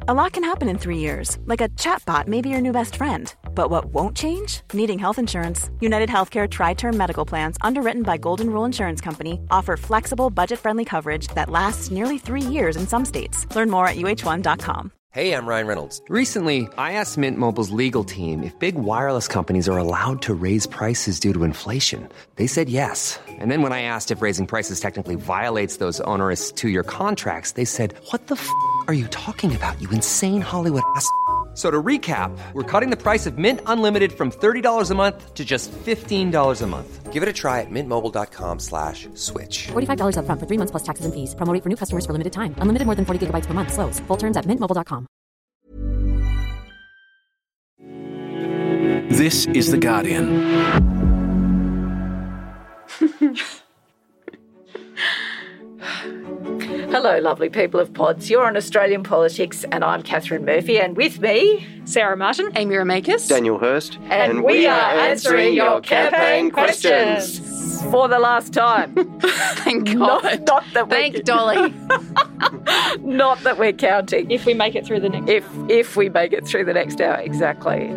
A lot can happen in 3 years, like a chatbot may be your new best friend. But what won't change? Needing health insurance. United Healthcare Tri-Term Medical Plans, underwritten by Golden Rule Insurance Company, offer flexible, budget-friendly coverage that lasts nearly 3 years in some states. Learn more at uh1.com. Hey, I'm Ryan Reynolds. Recently, I asked Mint Mobile's legal team if big wireless companies are allowed to raise prices due to inflation. They said yes. And then when I asked if raising prices technically violates those onerous 2-year contracts, they said, "What the f*** are you talking about, you insane Hollywood ass?" So to recap, we're cutting the price of Mint Unlimited from $30 a month to just $15 a month. Give it a try at mintmobile.com/switch. $45 up front for 3 months plus taxes and fees. Promo rate for new customers for limited time. Unlimited more than 40 gigabytes per month. Slows full terms at mintmobile.com. This is The Guardian. Hello, lovely people of Pods. You're on Australian Politics, and I'm Catherine Murphy, and with me, Sarah Martin, Amy Ramakis, Daniel Hurst, and we are answering your campaign questions for the last time. Thank God. Not that Thank Dolly. Not that we're counting. If we make it through the next If we make it through the next hour, exactly.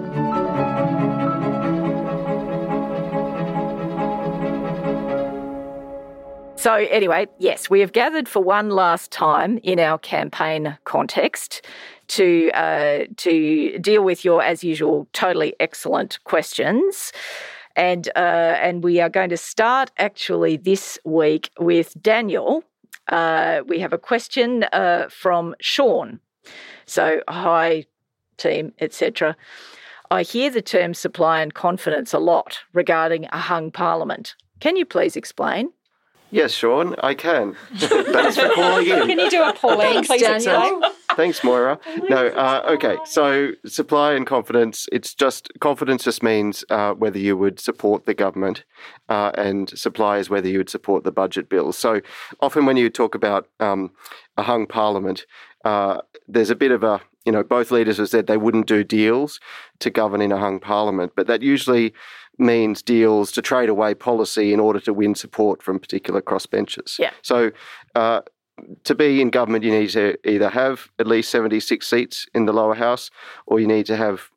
So anyway, yes, we have gathered for one last time in our campaign context to deal with your, as usual, totally excellent questions. And we are going to start actually this week with Daniel. We have a question from Sean. So, hi, team, etc. I hear the term supply and confidence a lot regarding a hung parliament. Can you please explain? Yes, Sean, I can. Thanks for calling in. Can you do a polling, please, Daniel? Thanks, Moira. No, okay. So supply and confidence, confidence just means whether you would support the government, and supply is whether you would support the budget bills. So often when you talk about a hung parliament, there's a bit of a, both leaders have said they wouldn't do deals to govern in a hung parliament, but that usually means deals to trade away policy in order to win support from particular crossbenchers. Yeah. So to be in government, you need to either have at least 76 seats in the lower house, or you need to have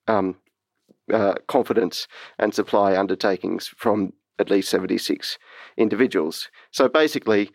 confidence and supply undertakings from at least 76 individuals. So basically,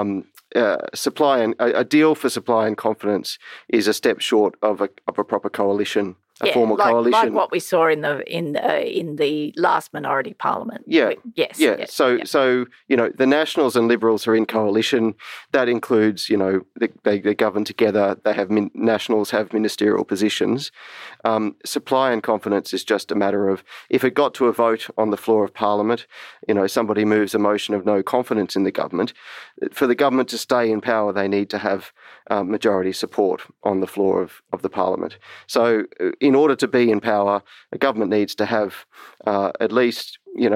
supply and a deal for supply and confidence is a step short of a proper coalition. Formal coalition, like what we saw in the last minority parliament. Yeah, yes. So the Nationals and Liberals are in coalition. That includes, they govern together. They have Nationals have ministerial positions. Supply and confidence is just a matter of if it got to a vote on the floor of Parliament, somebody moves a motion of no confidence in the government. For the government to stay in power, they need to have majority support on the floor of the Parliament. So in order to be in power, a government needs to have at least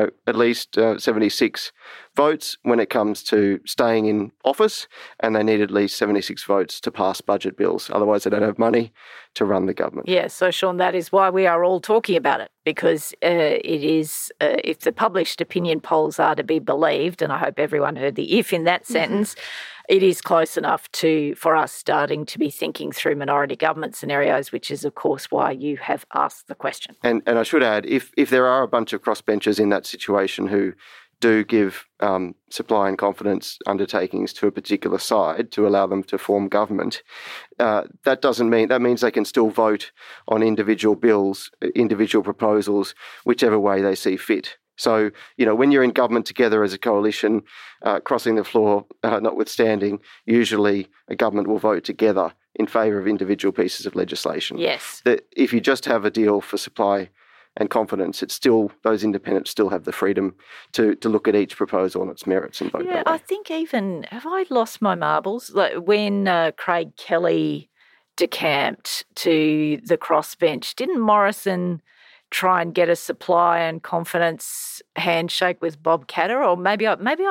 76 votes when it comes to staying in office, and they need at least 76 votes to pass budget bills. Otherwise, they don't have money to run the government. Yeah, so Sean, that is why we are all talking about it, because it is, if the published opinion polls are to be believed, and I hope everyone heard the if in that sentence, it is close enough for us starting to be thinking through minority government scenarios, which is, of course, why you have asked the question. And I should add, if there are a bunch of crossbenchers in that situation who do give supply and confidence undertakings to a particular side to allow them to form government, that means they can still vote on individual bills, individual proposals, whichever way they see fit. So, when you're in government together as a coalition, crossing the floor notwithstanding, usually a government will vote together in favour of individual pieces of legislation. Yes. That if you just have a deal for supply and confidence, it's still, those independents still have the freedom to look at each proposal on its merits and vote that way. I think even, have I lost my marbles? Like when Craig Kelly decamped to the crossbench, didn't Morrison try and get a supply and confidence handshake with Bob Katter? Or maybe I'm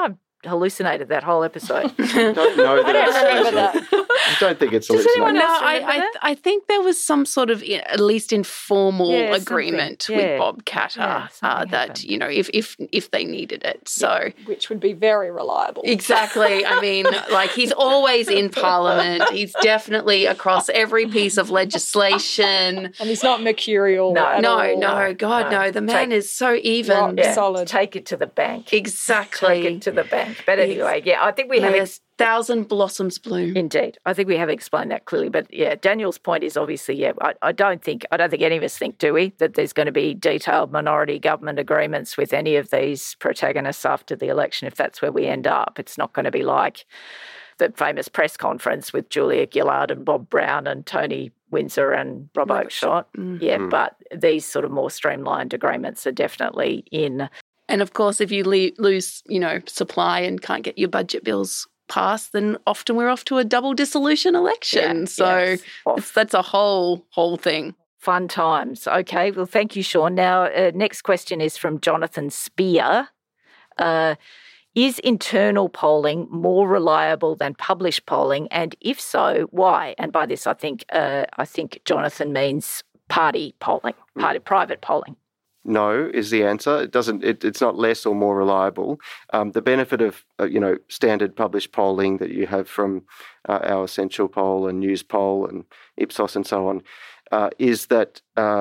hallucinated that whole episode. I don't know that. I don't remember that. I don't think it's Does anyone hallucinating. else No, remember that? I think there was some sort of, at least informal Yeah, agreement something. with Bob Katter Yeah, something that, happened. you know, if they needed it. So Which would be very reliable. exactly. I mean, like, he's always in Parliament. He's definitely across every piece of legislation. And he's not mercurial No, at all. No, God, no. The man is so even. Rock solid. Take it to the bank. Exactly. Take it to the bank. But anyway, I think we have May a thousand blossoms bloom. indeed. I think we have explained that clearly. But Daniel's point is obviously, I don't think any of us think, do we, that there's going to be detailed minority government agreements with any of these protagonists after the election. If that's where we end up, it's not going to be like the famous press conference with Julia Gillard and Bob Brown and Tony Windsor and Rob Oakeshott. But these sort of more streamlined agreements are definitely in. And of course, if you lose, supply and can't get your budget bills passed, then often we're off to a double dissolution election. That's a whole thing. Fun times. Okay, well, thank you, Sean. Now, next question is from Jonathan Spear. Is internal polling more reliable than published polling? And if so, why? And by this, I think Jonathan means party polling, private polling. No is the answer. It doesn't. It's not less or more reliable. The benefit of standard published polling that you have from our Essential Poll and News Poll and Ipsos and so on is that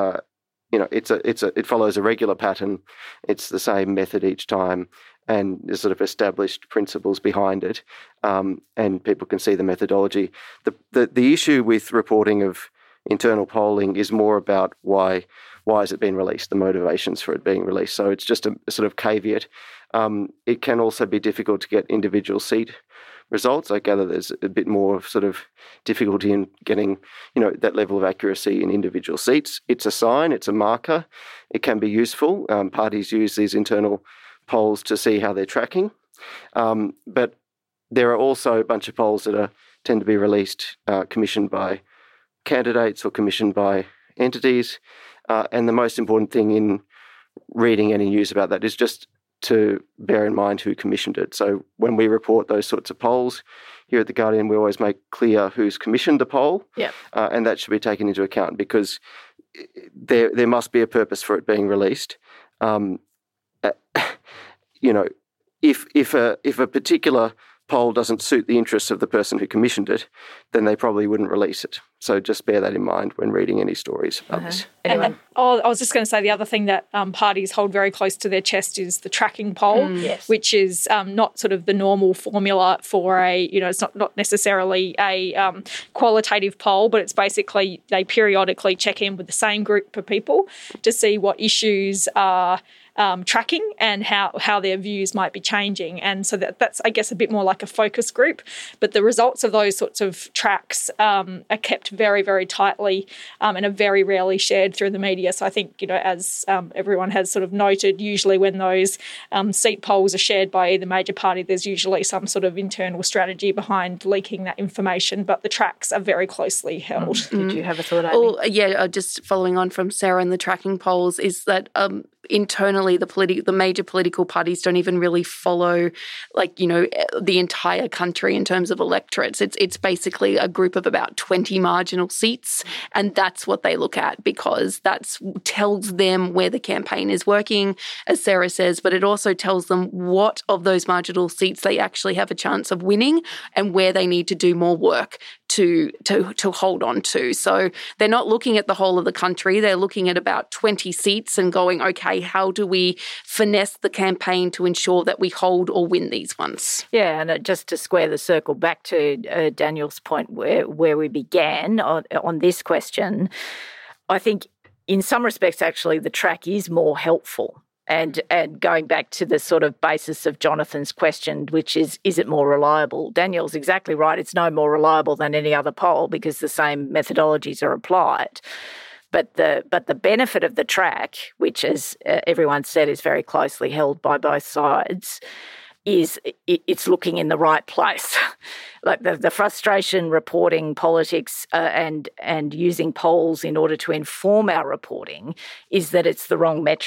it follows a regular pattern. It's the same method each time, and there's sort of established principles behind it, and people can see the methodology. The issue with reporting of internal polling is more about why has it been released, the motivations for it being released. So it's just a sort of caveat. It can also be difficult to get individual seat results. I gather there's a bit more sort of difficulty in getting, that level of accuracy in individual seats. It's a sign, it's a marker. It can be useful. Parties use these internal polls to see how they're tracking. But there are also a bunch of polls that tend to be released, commissioned by candidates or commissioned by entities. And the most important thing in reading any news about that is just to bear in mind who commissioned it. So when we report those sorts of polls here at The Guardian, we always make clear who's commissioned the poll. And that should be taken into account because there must be a purpose for it being released. If a particular poll doesn't suit the interests of the person who commissioned it, then they probably wouldn't release it. So just bear that in mind when reading any stories about this. I was just going to say the other thing that parties hold very close to their chest is the tracking poll, which is not sort of the normal formula for it's not necessarily a qualitative poll, but it's basically they periodically check in with the same group of people to see what issues are tracking and how their views might be changing. And so that's, I guess, a bit more like a focus group. But the results of those sorts of tracks are kept very, very tightly and are very rarely shared through the media. So I think, as everyone has sort of noted, usually when those seat polls are shared by either major party, there's usually some sort of internal strategy behind leaking that information. But the tracks are very closely held. Did you have a thought, Amy? Well, just following on from Sarah and the tracking polls is that internally the major political parties don't even really follow the entire country in terms of electorates. It's basically a group of about 20 marginal seats, and that's what they look at because that tells them where the campaign is working, as Sarah says, but it also tells them what of those marginal seats they actually have a chance of winning and where they need to do more work to hold on to. So they're not looking at the whole of the country. They're looking at about 20 seats and going, okay, how do we finesse the campaign to ensure that we hold or win these ones? Yeah, and just to square the circle back to Daniel's point where we began on this question, I think in some respects actually the track is more helpful. And going back to the sort of basis of Jonathan's question, which is it more reliable? Daniel's exactly right. It's no more reliable than any other poll because the same methodologies are applied. But the benefit of the track, which, as everyone said, is very closely held by both sides, is it's looking in the right place. Like the frustration reporting politics and using polls in order to inform our reporting is that it's the wrong metric.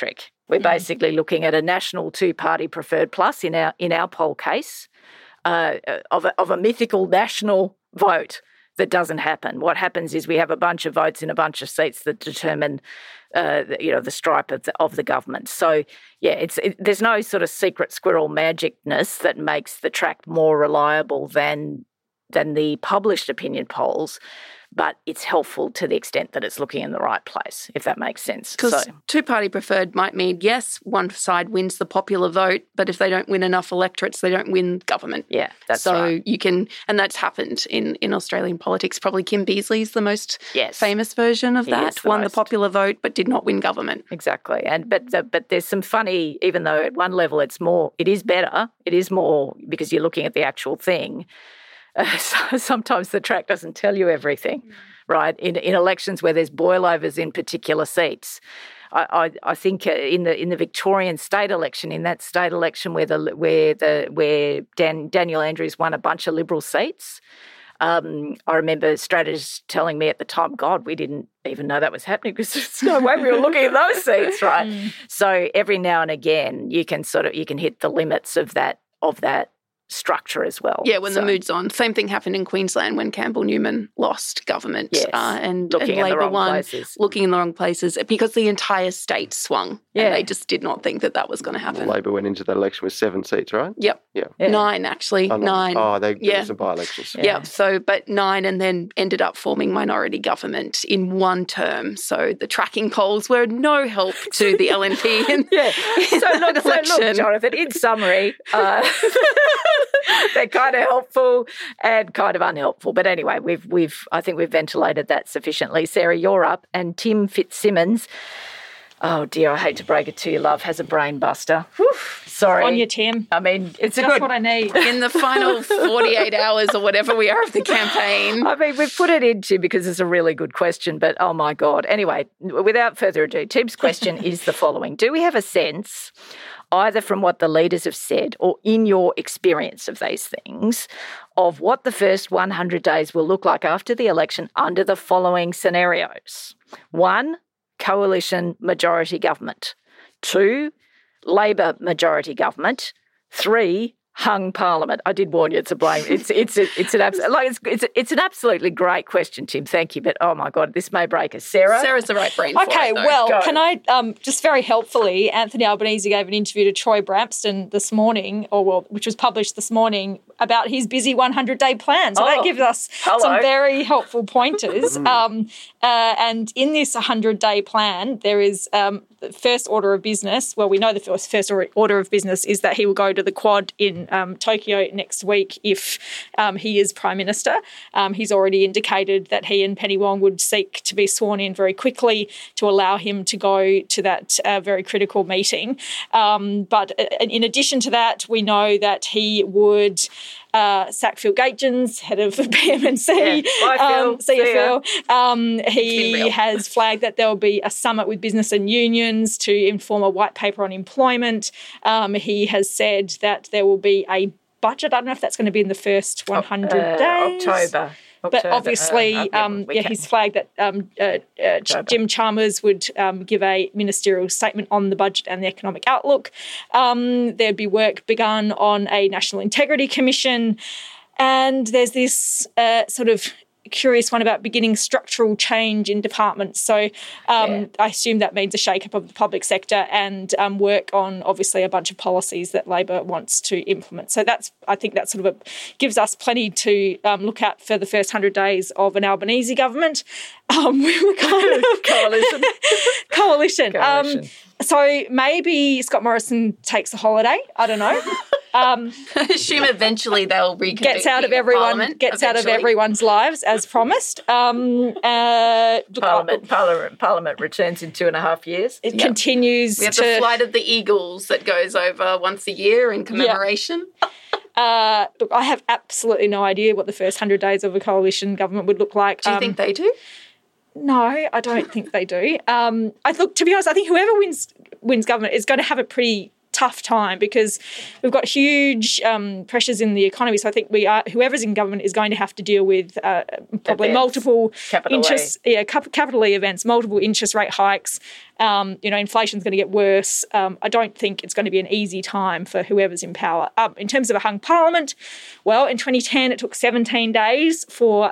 We're basically looking at a national two-party preferred plus in our poll case of a mythical national vote that doesn't happen. What happens is we have a bunch of votes in a bunch of seats that determine, the stripe of the government. So, there's no sort of secret squirrel magicness that makes the track more reliable than the published opinion polls, but it's helpful to the extent that it's looking in the right place, if that makes sense. Because two-party preferred might mean, yes, one side wins the popular vote, but if they don't win enough electorates, they don't win government. Yeah, that's So right. you can, and that's happened in Australian politics. Probably Kim Beazley's the most famous version of that. Won the popular vote, but did not win government. Exactly. But there's some funny, even though at one level it is better, it is more because you're looking at the actual thing. So sometimes the track doesn't tell you everything, right? In elections where there's boilovers in particular seats, I think in the Victorian state election, in that state election where Daniel Andrews won a bunch of Liberal seats, I remember strategists telling me at the time, God, we didn't even know that was happening because there's no way we were looking at those seats, right? So every now and again, you can hit the limits of that structure as well. Yeah, when the mood's on. Same thing happened in Queensland when Campbell Newman lost government and Labor won, looking in the wrong places because the entire state swung. Yeah. And they just did not think that was going to happen. Labor went into that election with 7 seats, right? Yep. Yeah. 9, actually. 9. Oh, there was some by-elections. Yeah. So, but 9 and then ended up forming minority government in one term. So the tracking polls were no help to the LNP in look, Jonathan, in summary, they're kind of helpful and kind of unhelpful. But anyway, I think we've ventilated that sufficiently. Sarah, you're up, and Tim Fitzsimmons, oh dear, I hate to break it to you, love, has a brain buster. Whew, sorry. On you, Tim. I mean, it's just what I need. In the final 48 hours or whatever we are of the campaign. I mean, we've put it into because it's a really good question, but oh my God. Anyway, without further ado, Tim's question is the following. Do we have a sense, either from what the leaders have said or in your experience of these things, of what the first 100 days will look like after the election under the following scenarios? 1, coalition majority government. 2, Labor majority government. 3, hung parliament. I did warn you, it's a blame. It's an absolutely great question, Tim. Thank you. But oh my God, this may break us. Sarah's the right brain for it. Okay, well, can I just very helpfully, Anthony Albanese gave an interview to Troy Brampston this morning, which was published this morning, about his busy 100-day plan. So that gives us some very helpful pointers. And in this 100-day plan, there is the first order of business. Well, we know the first order of business is that he will go to the Quad in Tokyo next week if he is Prime Minister. He's already indicated that he and Penny Wong would seek to be sworn in very quickly to allow him to go to that very critical meeting. But in addition to that, we know that he would sack Phil Gaetjens, head of BMNC, CFL. He has flagged that there will be a summit with business and unions to inform a white paper on employment. He has said that there will be a budget. I don't know if that's going to be in the first 100 days. October. But obviously, he's flagged that Jim Chalmers would give a ministerial statement on the budget and the economic outlook. There'd be work begun on a National Integrity Commission. And there's this sort of curious one about beginning structural change in departments. So I assume that means a shake-up of the public sector and work on, obviously, a bunch of policies that Labor wants to implement. So I think that sort of gives us plenty to look at for the first 100 days of an Albanese government. We were kind of coalition. So maybe Scott Morrison takes a holiday. I don't know. Assume eventually they'll reconvene. Gets out of everyone's lives as promised. Parliament returns in 2.5 years. It continues. We have the Flight of the Eagles that goes over once a year in commemoration. Look, I have absolutely no idea what the first 100 days of a coalition government would look like. Do you think they do? No, I don't think they do. To be honest, I think whoever wins government is going to have a pretty tough time because we've got huge pressures in the economy. So I think whoever's in government is going to have to deal with probably multiple capital E events, multiple interest rate hikes. Inflation's going to get worse. I don't think it's going to be an easy time for whoever's in power. In terms of a hung parliament, well, in 2010 it took 17 days for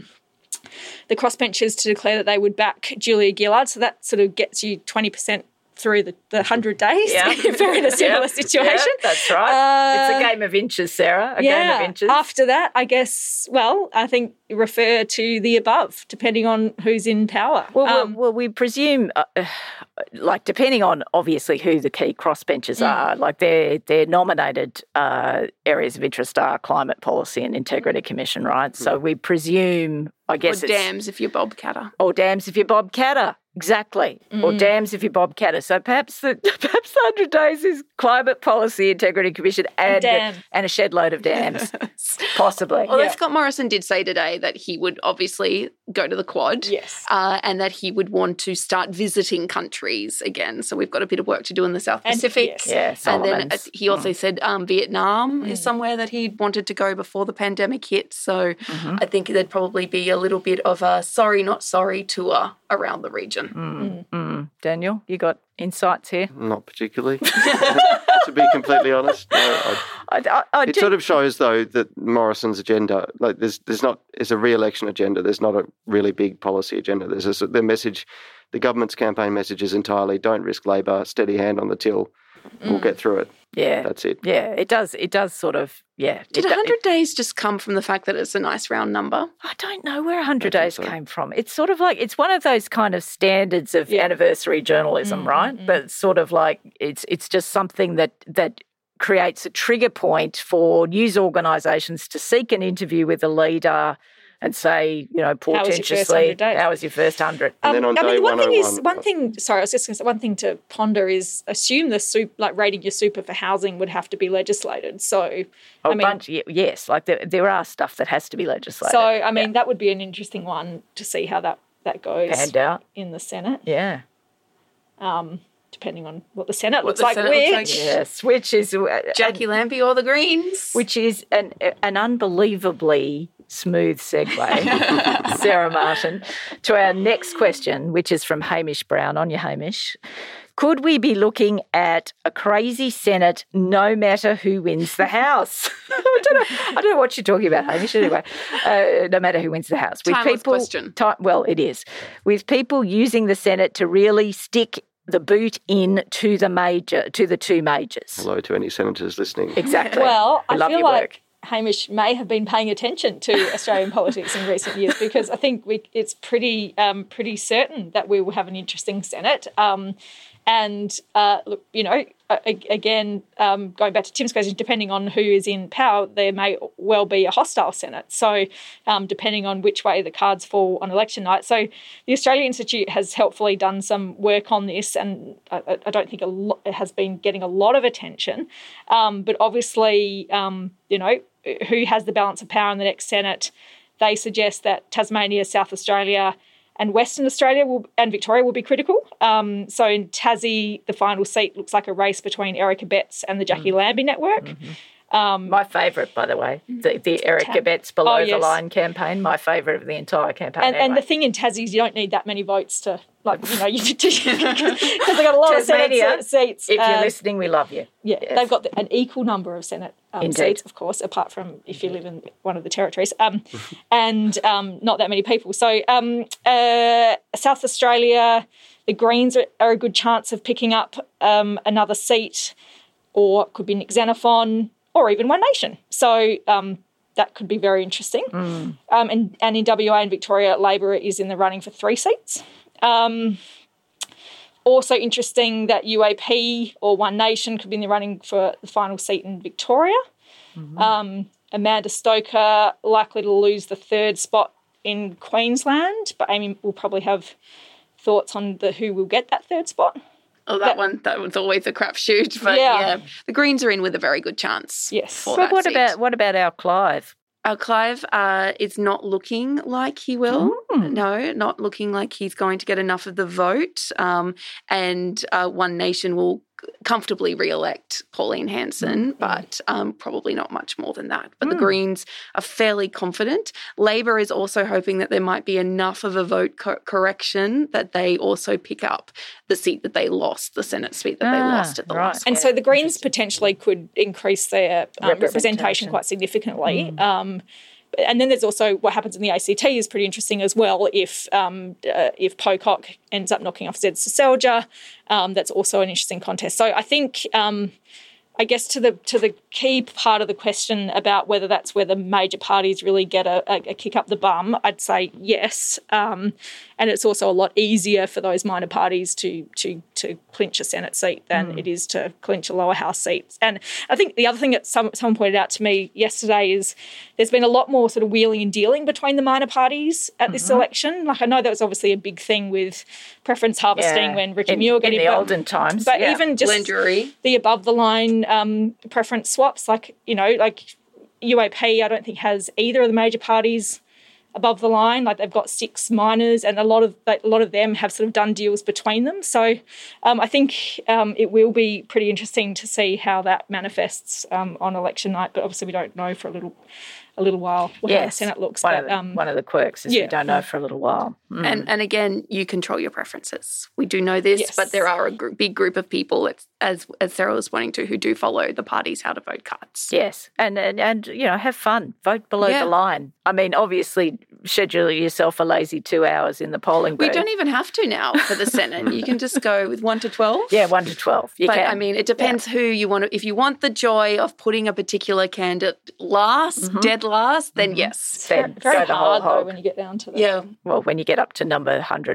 the crossbenchers to declare that they would back Julia Gillard. So that sort of gets you 20% through the 100 days if they're in a similar situation. Yeah, that's right. It's a game of inches, Sarah, game of inches. After that, I guess, I think refer to the above, depending on who's in power. Well, we presume, depending on obviously who the key crossbenchers are, like their nominated areas of interest are Climate Policy and Integrity Commission, right? So we presume, I guess or dams if you're Bob Katter. Or dams if you're Bob Katter. Exactly. Or dams if you're Bob Katter. So perhaps the 100 days is Climate Policy, Integrity Commission and a shed load of dams, possibly. Although Scott Morrison did say today that he would obviously go to the Quad and that he would want to start visiting countries again. So we've got a bit of work to do in the South Pacific. And then he also said Vietnam is somewhere that he wanted to go before the pandemic hit. So I think there'd probably be a little bit of a sorry, not sorry tour around the region. Daniel, you got insights here? Not particularly, to be completely honest. No, it sort of shows, though, that Morrison's agenda, it's a re-election agenda. There's not a really big policy agenda. There's the government's campaign message is entirely don't risk Labor, steady hand on the till. We'll get through it. Yeah. That's it. Yeah, it does sort of, Did 100 days just come from the fact that it's a nice round number? I don't know where 100 days came from. It's sort of like, it's one of those kind of standards of anniversary journalism, right? But it's sort of like, it's just something that creates a trigger point for news organisations to seek an interview with a leader and say, portentously, how was your first 100? And then on day 101. One thing to ponder is assume rating your super for housing would have to be legislated. So, yes, like there are stuff that has to be legislated. So, that would be an interesting one to see how that goes panned out in the Senate. Yeah. Depending on what the Senate looks like. Yes, which is Jackie Lampy or the Greens. Which is an unbelievably smooth segue, Sarah Martin, to our next question, which is from Hamish Brown. On you, Hamish. Could we be looking at a crazy Senate no matter who wins the House? I don't know what you're talking about, Hamish. Anyway, no matter who wins the House. Timeless question. Well, it is. With people using the Senate to really stick the boot in to the two majors. Hello to any senators listening. Exactly. Well, I feel like work. Hamish may have been paying attention to Australian politics in recent years because I think it's pretty certain that we will have an interesting Senate. Again, going back to Tim's question, depending on who is in power, there may well be a hostile Senate. So depending on which way the cards fall on election night. So the Australia Institute has helpfully done some work on this, and I don't think it has been getting a lot of attention. But obviously, who has the balance of power in the next Senate? They suggest that Tasmania, South Australia, and Western Australia and Victoria will be critical. So in Tassie, the final seat looks like a race between Eric Abetz and the Jackie Lambie network. My favourite, by the way, the Eric Abetz Below the Line campaign, my favourite of the entire campaign. And the thing in Tassie is you don't need that many votes to, because they've got a lot of Senate seats. If you're listening, we love you. Yeah, yes. They've got an equal number of Senate seats, of course, apart from if you live in one of the territories, and not that many people. So South Australia, the Greens are a good chance of picking up another seat, or it could be Nick Xenophon, or even One Nation. So that could be very interesting. And in WA and Victoria, Labor is in the running for 3 seats. Also interesting that UAP or One Nation could be in the running for the final seat in Victoria. Amanda Stoker likely to lose the 3rd spot in Queensland, but Amy will probably have thoughts on who will get that 3rd spot. Oh, that was always a crapshoot. But the Greens are in with a very good chance. Yes. But what about our Clive? Our Clive is not looking like he will. No, not looking like he's going to get enough of the vote. And One Nation will comfortably re-elect Pauline Hanson, but probably not much more than that. But the Greens are fairly confident. Labor is also hoping that there might be enough of a vote correction that they also pick up the seat that they lost, the Senate seat that they lost at the last. And so the Greens potentially could increase their representation quite significantly. And then there's also what happens in the ACT is pretty interesting as well. If Pocock ends up knocking off Zed Seselja, that's also an interesting contest. So I think, I guess to the key part of the question about whether that's where the major parties really get a kick up the bum, I'd say yes. And it's also a lot easier for those minor parties to clinch a Senate seat than it is to clinch a lower house seat. And I think the other thing that someone pointed out to me yesterday is there's been a lot more sort of wheeling and dealing between the minor parties at this election. Like I know that was obviously a big thing with preference harvesting when Ricky Muir got in the olden times. But even just the above the line preference swaps, like UAP, I don't think has either of the major parties above the line. Like they've got 6 minors, and a lot of them have sort of done deals between them. So I think it will be pretty interesting to see how that manifests on election night. But obviously we don't know for a little while how the Senate looks. One of the quirks is we don't know for a little while. And again, you control your preferences. We do know this, but there are a big group of people, as Sarah was pointing to, who do follow the party's how to vote cards. Yes, and have fun. Vote below the line. I mean, obviously, schedule yourself a lazy 2 hours in the polling booth. We don't even have to now for the Senate. You can just go with 1 to 12. Yeah, 1 to 12. You can. I mean, it depends who you want to. If you want the joy of putting a particular candidate dead last, then yes. Then very hard though when you get down to that. Yeah. Well, when you get up to number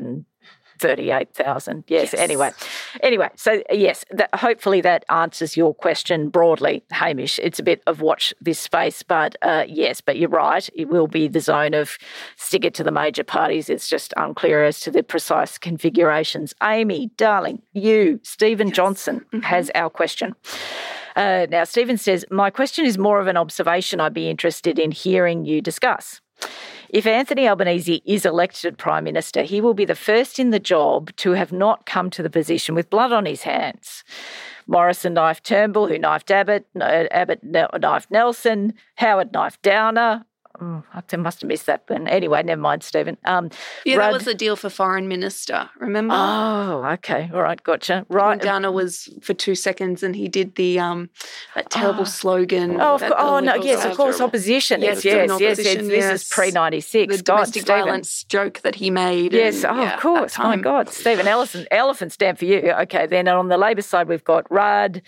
138,000. Yes. Anyway. So yes, hopefully that answers your question broadly, Hamish. It's a bit of watch this space, but yes, but you're right. It will be the zone of stick it to the major parties. It's just unclear as to the precise configurations. Amy, darling, Stephen Johnson has our question. Now, Stephen says, my question is more of an observation I'd be interested in hearing you discuss. If Anthony Albanese is elected Prime Minister, he will be the first in the job to have not come to the position with blood on his hands. Morrison knifed Turnbull, who knifed Abbott, Abbott knifed Nelson, Howard knifed Downer. I must have missed that one. Anyway, never mind, Stephen. That was the deal for Foreign Minister, remember? Oh, okay. All right, gotcha. Right. Downer was for 2 seconds and he did the that terrible slogan. Of course, opposition. Yes. This is pre-96. The domestic violence joke that he made. Yes, of course. My God. Stephen Elephant stand for you. Okay, then on the Labor side, we've got Rudd,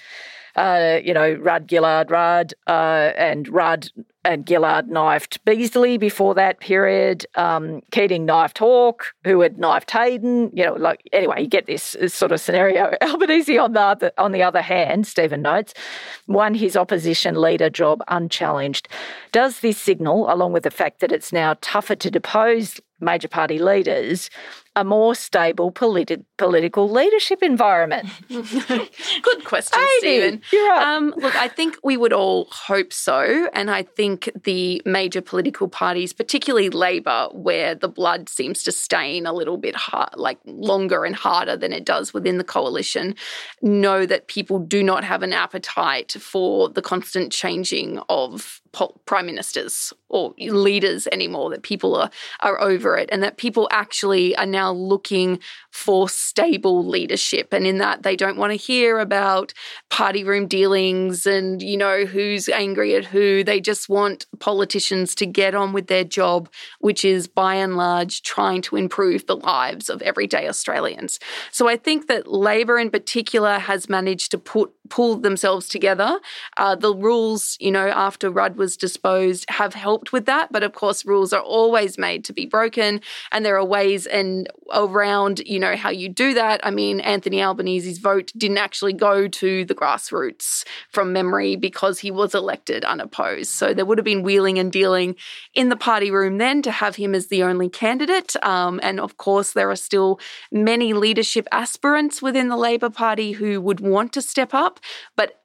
Rudd, Gillard, Rudd, and Rudd and Gillard knifed Beazley before that period. Keating knifed Hawke, who had knifed Hayden. Anyway, you get this sort of scenario. Albanese, on the other hand, Stephen notes, won his opposition leader job unchallenged. Does this signal, along with the fact that it's now tougher to depose major party leaders, a more stable political leadership environment? Good question, Stephen. You're right. Look, I think we would all hope so, and I think the major political parties, particularly Labor, where the blood seems to stain a little bit longer and harder than it does within the coalition, know that people do not have an appetite for the constant changing of prime ministers or leaders anymore, that people are over it, and that people actually are now looking for stable leadership. And in that, they don't want to hear about party room dealings and, who's angry at who. They just want politicians to get on with their job, which is by and large trying to improve the lives of everyday Australians. So I think that Labor in particular has managed to pull themselves together. The rules, after Rudd was disposed, have helped with that. But of course, rules are always made to be broken, and there are ways and around, how you do that. I mean, Anthony Albanese's vote didn't actually go to the grassroots from memory because he was elected unopposed. So there would have been wheeling and dealing in the party room then to have him as the only candidate. And of course, there are still many leadership aspirants within the Labor Party who would want to step up. But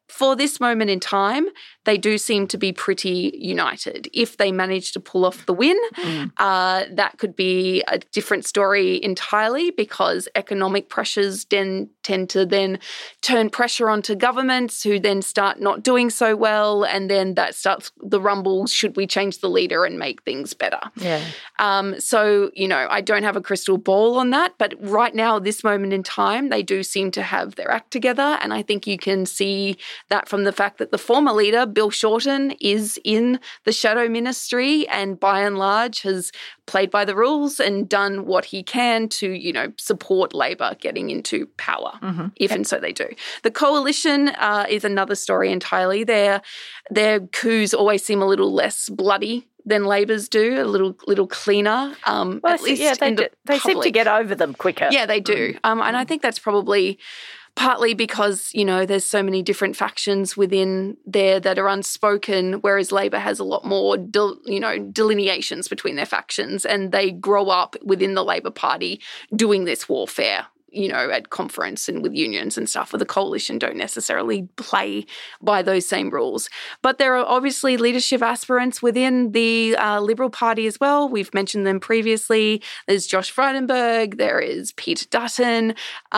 for this moment in time, they do seem to be pretty united. If they manage to pull off the win, that could be a different story entirely, because economic pressures then tend to then turn pressure onto governments who then start not doing so well, and then that starts the rumble, should we change the leader and make things better? Yeah. So, I don't have a crystal ball on that, but right now, this moment in time, they do seem to have their act together, and I think you can see that from the fact that the former leader, Bill Shorten, is in the shadow ministry and by and large has played by the rules and done what he can to, support Labor getting into power, if and so they do. The coalition is another story entirely. Their coups always seem a little less bloody than Labor's do, a little cleaner. At least they seem to get over them quicker. Yeah, they do. And I think that's probably partly because, there's so many different factions within there that are unspoken, whereas Labor has a lot more, delineations between their factions, and they grow up within the Labor Party doing this warfare, at conference and with unions and stuff, where the coalition don't necessarily play by those same rules. But there are obviously leadership aspirants within the Liberal Party as well. We've mentioned them previously. There's Josh Frydenberg, there is Peter Dutton,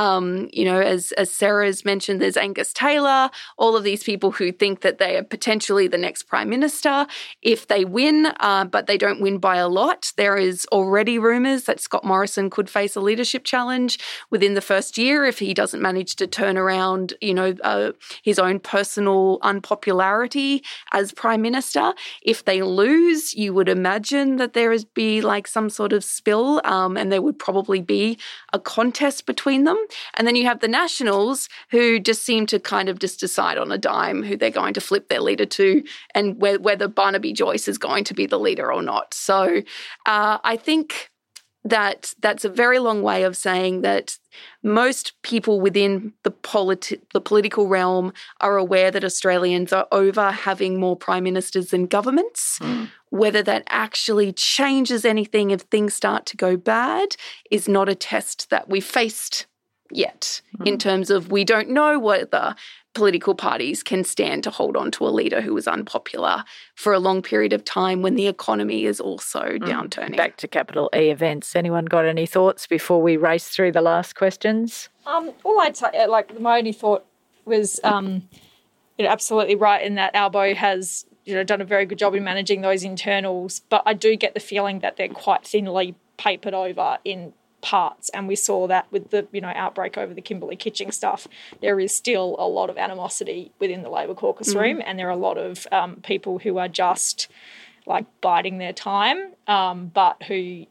as Sarah's mentioned, there's Angus Taylor, all of these people who think that they are potentially the next Prime Minister if they win, but they don't win by a lot. There is already rumours that Scott Morrison could face a leadership challenge within the first year if he doesn't manage to turn around, his own personal unpopularity as Prime Minister. If they lose, you would imagine that there would be like some sort of spill, and there would probably be a contest between them. And then you have the Nationals, who just seem to kind of just decide on a dime who they're going to flip their leader to, and whether Barnaby Joyce is going to be the leader or not. So I think that's a very long way of saying that most people within the political realm are aware that Australians are over having more prime ministers than governments. Whether that actually changes anything if things start to go bad is not a test that we've faced yet, in terms of we don't know whether political parties can stand to hold on to a leader who is unpopular for a long period of time when the economy is also downturning. Back to capital E events. Anyone got any thoughts before we race through the last questions? All I'd say, my only thought was, absolutely right in that Albo has, done a very good job in managing those internals, but I do get the feeling that they're quite thinly papered over in parts, and we saw that with the outbreak over the Kimberley Kitching stuff. There is still a lot of animosity within the Labor caucus room, and there are a lot of people who are just biding their time, but who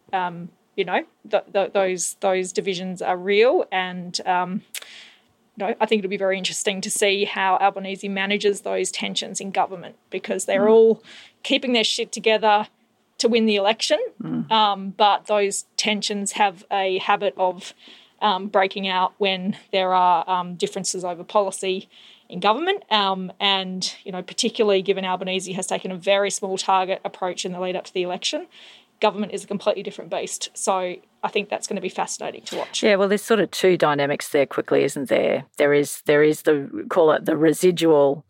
those divisions are real, and I think it'll be very interesting to see how Albanese manages those tensions in government, because they're all keeping their shit together to win the election, but those tensions have a habit of breaking out when there are differences over policy in government, and particularly given Albanese has taken a very small target approach in the lead up to the election, government is a completely different beast. So I think that's going to be fascinating to watch. Yeah, well, there's sort of two dynamics there quickly, isn't there? There is the, call it the residual,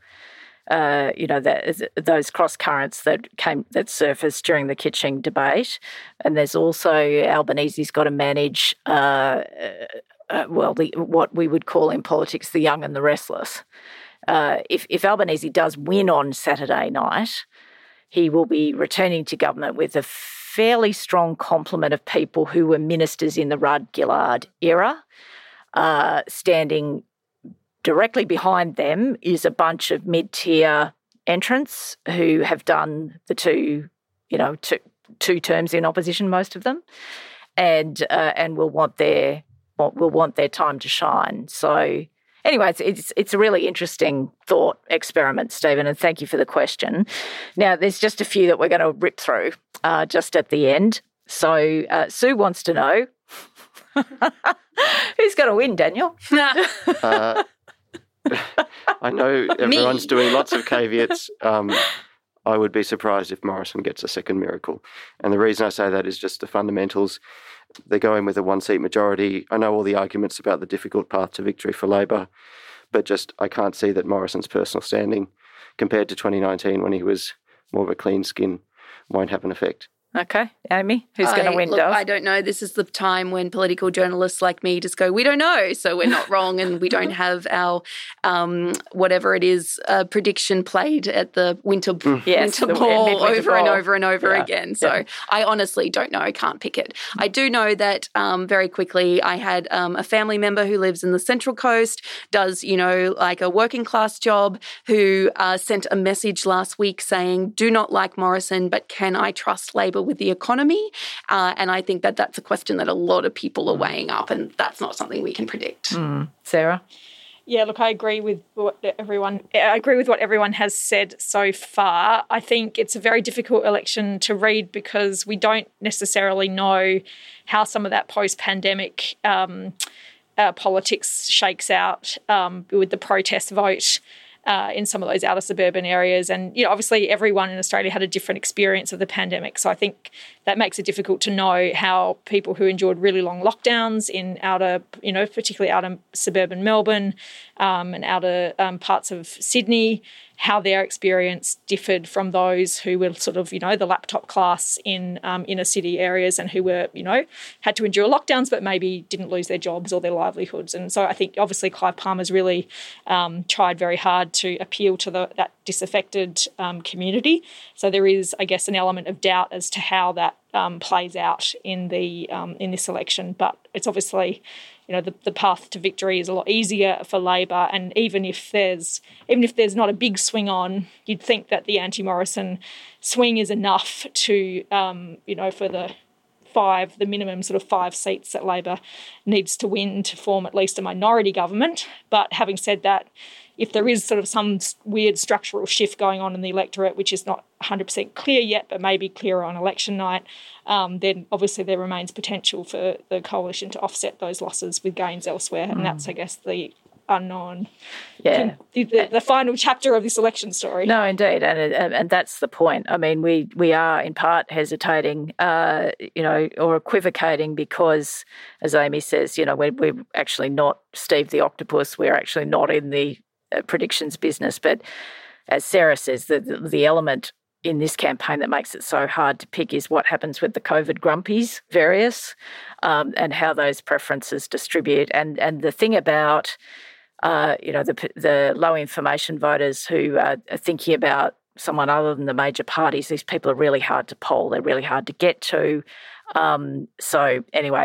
those cross currents that surfaced during the Kitching debate, and there's also Albanese's got to manage, what we would call in politics the young and the restless. If Albanese does win on Saturday night, he will be returning to government with a fairly strong complement of people who were ministers in the Rudd-Gillard era, standing directly behind them is a bunch of mid-tier entrants who have done the two terms in opposition, most of them, and will want their time to shine. So anyway, it's a really interesting thought experiment, Stephen, and thank you for the question. Now, there's just a few that we're going to rip through just at the end. So Sue wants to know who's going to win, Daniel? I know everyone's doing lots of caveats. I would be surprised if Morrison gets a second miracle. And the reason I say that is just the fundamentals. They're going with a one-seat majority. I know all the arguments about the difficult path to victory for Labor, but just I can't see that Morrison's personal standing compared to 2019 when he was more of a clean skin won't have an effect. Okay, Amy, who's going to win, Dove? I don't know. This is the time when political journalists like me just go, we don't know, so we're not wrong, and we don't have our whatever it is prediction played at the winter ball over and over and over again. So I honestly don't know. I can't pick it. I do know that very quickly I had a family member who lives in the Central Coast, does, like a working class job, who sent a message last week saying, do not like Morrison, but can I trust Labor with the economy? And I think that that's a question that a lot of people are weighing up, and that's not something we can predict. Sarah? Yeah, look, I agree with what everyone has said so far. I think it's a very difficult election to read because we don't necessarily know how some of that post-pandemic politics shakes out with the protest vote in some of those outer suburban areas. And, obviously everyone in Australia had a different experience of the pandemic. So I think that makes it difficult to know how people who endured really long lockdowns in outer, particularly outer suburban Melbourne and outer parts of Sydney, how their experience differed from those who were sort of, the laptop class in inner city areas and who were, had to endure lockdowns but maybe didn't lose their jobs or their livelihoods. And so I think obviously Clive Palmer's really tried very hard to appeal to that disaffected community. So there is, I guess, an element of doubt as to how that plays out in this election. But it's obviously, the path to victory is a lot easier for Labor, and even if there's not a big swing on, you'd think that the anti-Morrison swing is enough to, for the minimum sort of 5 seats that Labor needs to win to form at least a minority government. But having said that, if there is sort of some weird structural shift going on in the electorate, which is not 100% clear yet, but maybe clearer on election night, then obviously there remains potential for the coalition to offset those losses with gains elsewhere. And that's, I guess, the unknown, the final chapter of this election story. No, indeed, and that's the point. I mean, we are in part hesitating, or equivocating because, as Amy says, we're actually not Steve the Octopus. We're actually not in the predictions business. But as Sarah says, the element in this campaign that makes it so hard to pick is what happens with the COVID grumpies, and how those preferences distribute. And the thing about the low information voters who are thinking about someone other than the major parties, these people are really hard to poll. They're really hard to get to. So anyway,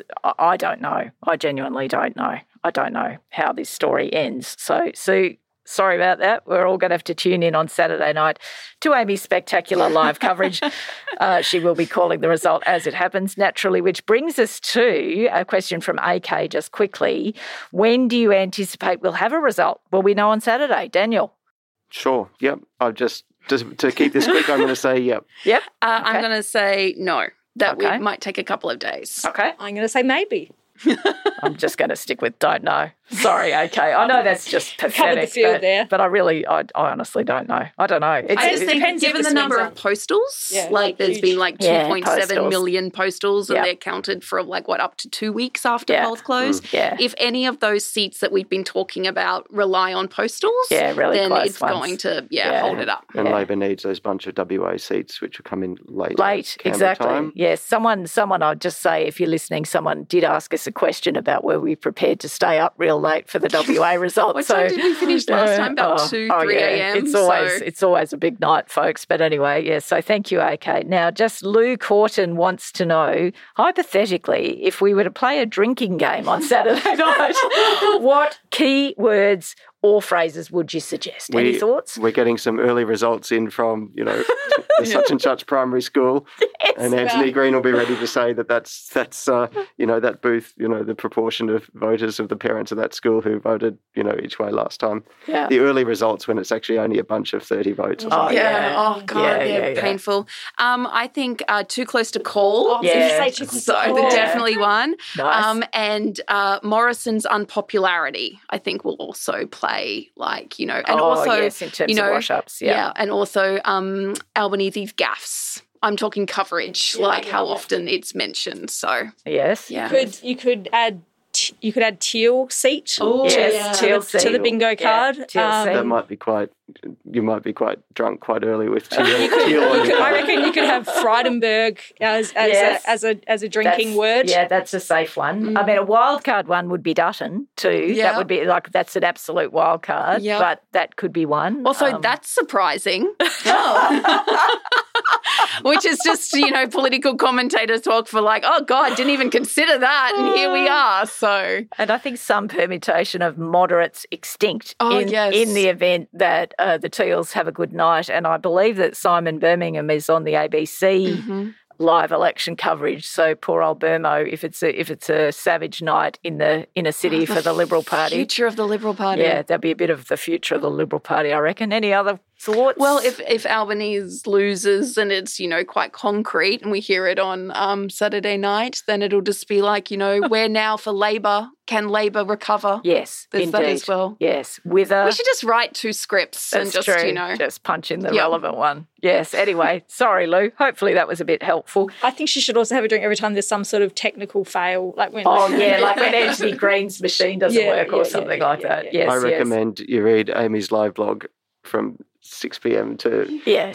I don't know. I genuinely don't know. I don't know how this story ends. So sorry about that. We're all going to have to tune in on Saturday night to Amy's spectacular live coverage. She will be calling the result as it happens, naturally, which brings us to a question from AK just quickly. When do you anticipate we'll have a result? Will we know on Saturday? Daniel? Sure. Yep. I'll just to keep this quick, I'm going to say yep. Yep. I'm going to say no. That might take a couple of days. Okay. I'm going to say maybe. I'm just going to stick with don't know. Sorry, okay. I know that's just pathetic. Covered the field there. But I honestly don't know. I don't know. I just think given the number of postals, there's been 2.7 million postals and they're counted for up to 2 weeks after polls close. If any of those seats that we've been talking about rely on postals, really then it's going to hold it up. And Labor needs those bunch of WA seats which will come in late. Exactly. Time. Yes, someone I'd just say, if you're listening, someone did ask us a question about were we prepared to stay up real late for the WA results. What time did we finish last time? About 3 a.m. It's always a big night, folks. But anyway, so thank you, AK. Now, just Lou Corton wants to know, hypothetically, if we were to play a drinking game on Saturday night, what key words or phrases would you suggest? Any thoughts? We're getting some early results in from, the such and such primary school. Yes, and Anthony Green will be ready to say that's that booth, the proportion of voters of the parents of that school who voted, each way last time. Yeah. The early results when it's actually only a bunch of 30 votes. Oh, yeah. Oh, God, they're painful. I think Too Close to Call. Definitely one. Nice. And Morrison's unpopularity, I think, will also play and also in terms of wash-ups, and also Albanese's gaffes. I'm talking coverage, how often it's mentioned. So yes, you could add you could add teal seat teal to the bingo card. teal seat. That might be quite. You might be quite drunk quite early with teal. I reckon you could have Frydenberg as a drinking word. Yeah, that's a safe one. I mean, a wild card one would be Dutton too. Yeah. That would be that's an absolute wild card. Yep. But that could be one. Also, that's surprising. Which is just, political commentators talk for like, oh, God, didn't even consider that. And here we are. So, and I think some permutation of moderates extinct in the event that the Teals have a good night. And I believe that Simon Birmingham is on the ABC live election coverage. So poor old Burmo, if it's a savage night in the inner city for the Liberal Party. Future of the Liberal Party. Yeah, that'd be a bit of the future of the Liberal Party, I reckon. Any other thoughts? Well, if Albanese loses and it's, quite concrete and we hear it on Saturday night, then it'll just be like, we're now for Labor. Can Labor recover? Yes, There's indeed. that as well. Yes, we should just write 2 scripts and just, true. Just punch in the relevant one. Yes, anyway, sorry, Lou. Hopefully that was a bit helpful. I think she should also have a drink every time there's some sort of technical fail. Like when like when Anthony Green's machine doesn't work or something like that. Yes, I recommend you read Amy's live blog from 6 p.m. to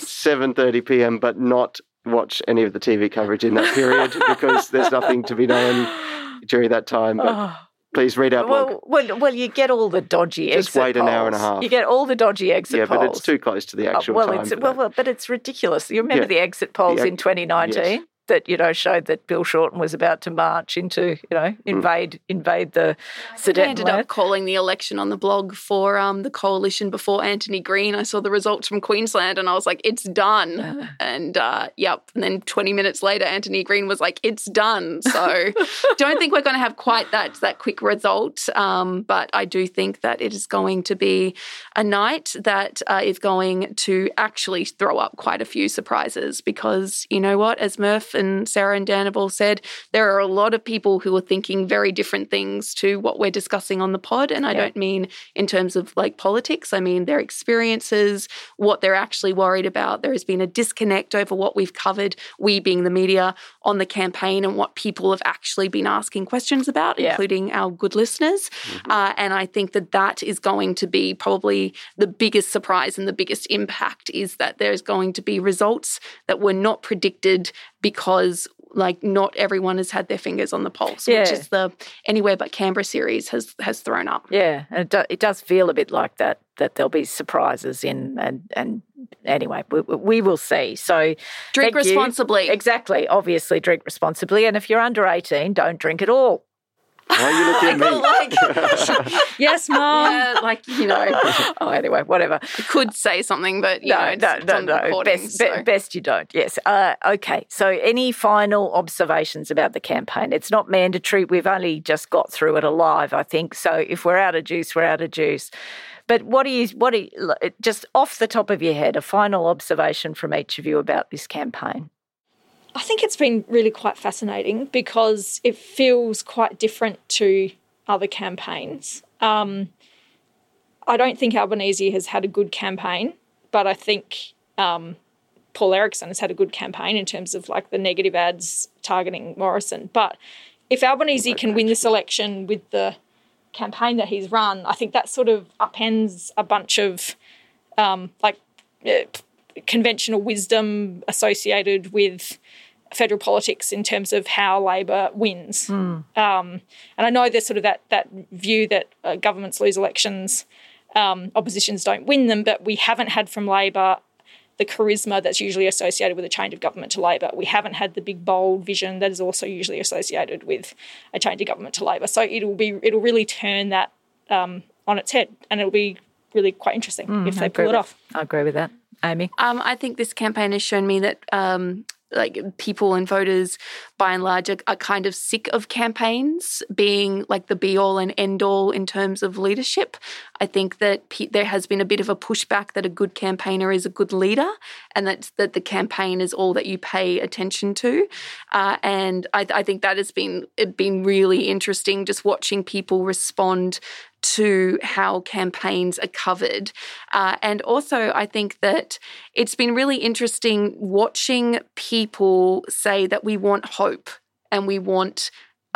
7:30 p.m, but not watch any of the TV coverage in that period because there's nothing to be known during that time. But please read our blog. Well, you get all the dodgy exit polls. Just wait an hour and a half. You get all the dodgy exit polls. Yeah, but it's too close to the actual time. But it's ridiculous. You remember the exit polls in 2019? That showed that Bill Shorten was about to march into invade the Sudetenland. I ended up calling the election on the blog for the coalition before Anthony Green. I saw the results from Queensland and I was like, it's done. And and then 20 minutes later, Anthony Green was like, it's done. So don't think we're going to have quite that quick result. But I do think that it is going to be a night that is going to actually throw up quite a few surprises because you know what, as Murph and Sarah and Dan have all said, there are a lot of people who are thinking very different things to what we're discussing on the pod. And I don't mean in terms of like politics. I mean their experiences, what they're actually worried about. There has been a disconnect over what we've covered, we being the media, on the campaign and what people have actually been asking questions about, including our good listeners. And I think that is going to be probably the biggest surprise and the biggest impact is that there's going to be results that were not predicted because not everyone has had their fingers on the pulse, which is the Anywhere But Canberra series has thrown up. Yeah, and it does feel a bit like that there'll be surprises in and anyway, we will see. So drink responsibly. Exactly, obviously drink responsibly. And if you're under 18, don't drink at all. Why are you looking at me? Yes, Mum. Yeah, anyway, whatever. I could say something, but no. Best you don't. Yes. Okay. So, any final observations about the campaign? It's not mandatory. We've only just got through it alive, I think. So, if we're out of juice, we're out of juice. But what do you just off the top of your head, a final observation from each of you about this campaign? I think it's been really quite fascinating because it feels quite different to other campaigns. I don't think Albanese has had a good campaign, but I think Paul Erickson has had a good campaign in terms of the negative ads targeting Morrison. But if Albanese can win this election with the campaign that he's run, I think that sort of upends a bunch of conventional wisdom associated with federal politics in terms of how Labor wins. And I know there's sort of that view that governments lose elections, oppositions don't win them, but we haven't had from Labor the charisma that's usually associated with a change of government to Labor. We haven't had the big, bold vision that is also usually associated with a change of government to Labor. So it'll really turn that on its head, and it'll be really quite interesting if they pull it off. I agree with that. Amy? I think this campaign has shown me that people and voters, by and large, are kind of sick of campaigns being the be-all and end-all in terms of leadership. I think that there has been a bit of a pushback that a good campaigner is a good leader and that the campaign is all that you pay attention to. And I think that has been really interesting, just watching people respond to how campaigns are covered. And also I think that it's been really interesting watching people say that we want hope and we want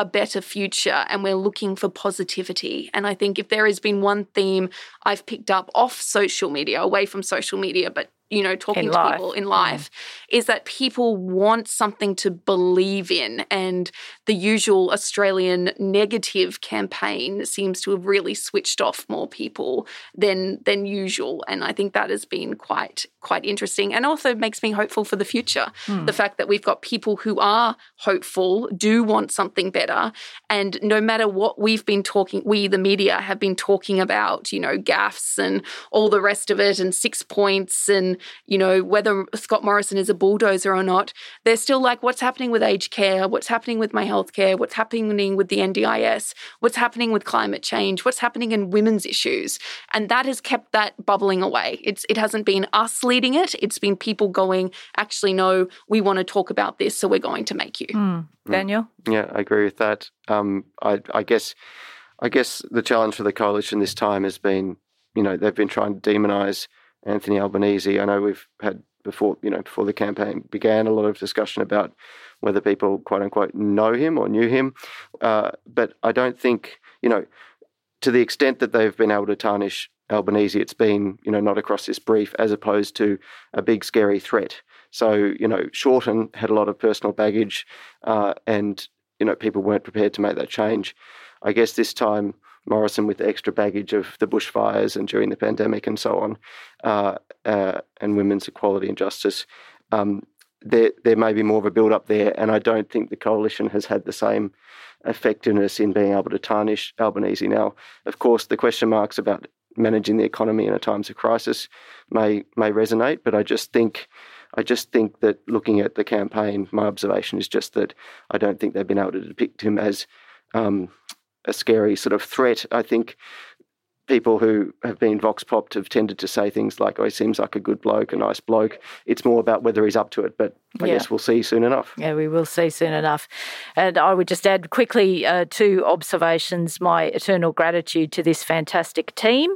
a better future and we're looking for positivity. And I think if there has been one theme I've picked up off social media, away from social media, but talking to people in life, is that people want something to believe in. And the usual Australian negative campaign seems to have really switched off more people than usual. And I think that has been quite interesting, and also makes me hopeful for the future. The fact that we've got people who are hopeful, do want something better, and no matter what we've been talking, we, the media, have been talking about, gaffes and all the rest of it, and 6 points, and whether Scott Morrison is a bulldozer or not, they're still like, what's happening with aged care? What's happening with my healthcare? What's happening with the NDIS? What's happening with climate change? What's happening in women's issues? And that has kept that bubbling away. It hasn't been us leading it. It's been people going, actually, no, we want to talk about this, so we're going to make you. Daniel? Yeah, I agree with that. I guess the challenge for the coalition this time has been, they've been trying to demonise Anthony Albanese. I know we've had before the campaign began, a lot of discussion about whether people, quote unquote, know him or knew him. But I don't think, to the extent that they've been able to tarnish Albanese, it's been, not across this brief, as opposed to a big scary threat. So, Shorten had a lot of personal baggage and, people weren't prepared to make that change. I guess this time, Morrison, with the extra baggage of the bushfires and during the pandemic and so on, and women's equality and justice, there may be more of a build-up there, and I don't think the coalition has had the same effectiveness in being able to tarnish Albanese. Now, of course, the question marks about managing the economy in times of crisis may resonate, but I just think that looking at the campaign, my observation is just that I don't think they've been able to depict him as a scary sort of threat. I think people who have been vox popped have tended to say things like, he seems like a good bloke, a nice bloke. It's more about whether he's up to it, but I guess we'll see soon enough. Yeah, we will see soon enough. And I would just add quickly 2 observations. My eternal gratitude to this fantastic team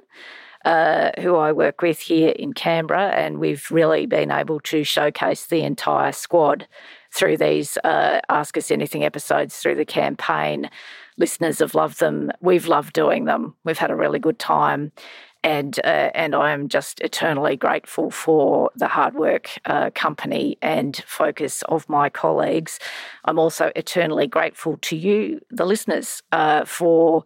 who I work with here in Canberra, and we've really been able to showcase the entire squad through these Ask Us Anything episodes through the campaign. Listeners have loved them. We've loved doing them. We've had a really good time. And I am just eternally grateful for the hard work, company and focus of my colleagues. I'm also eternally grateful to you, the listeners, for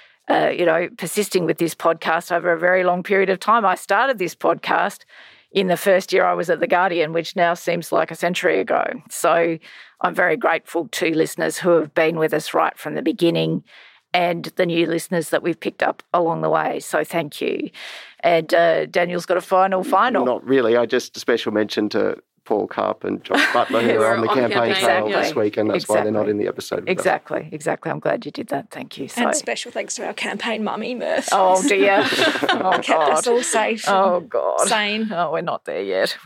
persisting with this podcast over a very long period of time. I started this podcast in the first year I was at The Guardian, which now seems like a century ago. So I'm very grateful to listeners who have been with us right from the beginning and the new listeners that we've picked up along the way. So thank you. And Daniel's got a final. Not really. I just a special mention to Paul Karp and Josh Butler, who are on the campaign trail this week, and that's why they're not in the episode. Exactly. I'm glad you did that. Thank you. And special thanks to our campaign mummy, Mirth. Oh, dear. Oh, kept us all safe. Oh, God. Sane. Oh, we're not there yet.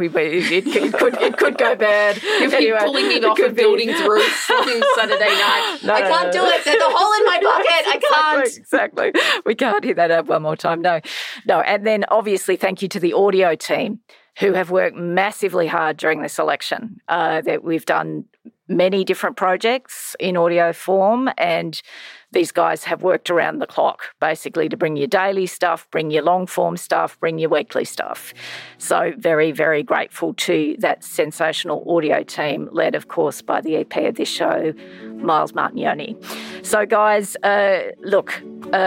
It could go bad. You've been pulling me off of buildings roofs on Saturday night. I can't do it. There's a hole in my pocket. I can't. Exactly. We can't hear that up one more time. No. And then obviously thank you to the audio team, who have worked massively hard during this election. That we've done many different projects in audio form, and these guys have worked around the clock, basically, to bring you daily stuff, bring you long-form stuff, bring you weekly stuff. So very, very grateful to that sensational audio team, led, of course, by the EP of this show, Miles Martignoni. So, guys, look,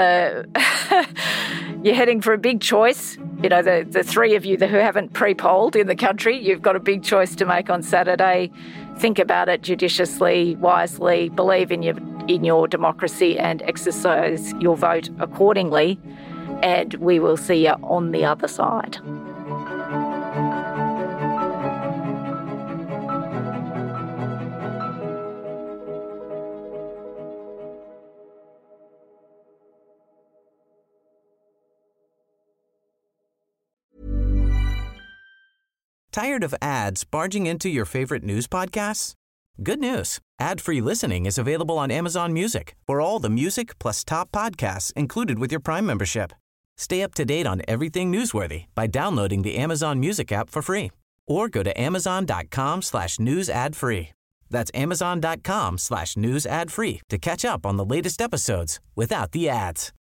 you're heading for a big choice. The 3 of you who haven't pre-polled in the country, you've got a big choice to make on Saturday. Think about it judiciously, wisely, believe in your democracy and exercise your vote accordingly, and we will see you on the other side. Tired of ads barging into your favorite news podcasts? Good news. Ad-free listening is available on Amazon Music for all the music plus top podcasts included with your Prime membership. Stay up to date on everything newsworthy by downloading the Amazon Music app for free or go to amazon.com/news ad free. That's amazon.com/news ad free to catch up on the latest episodes without the ads.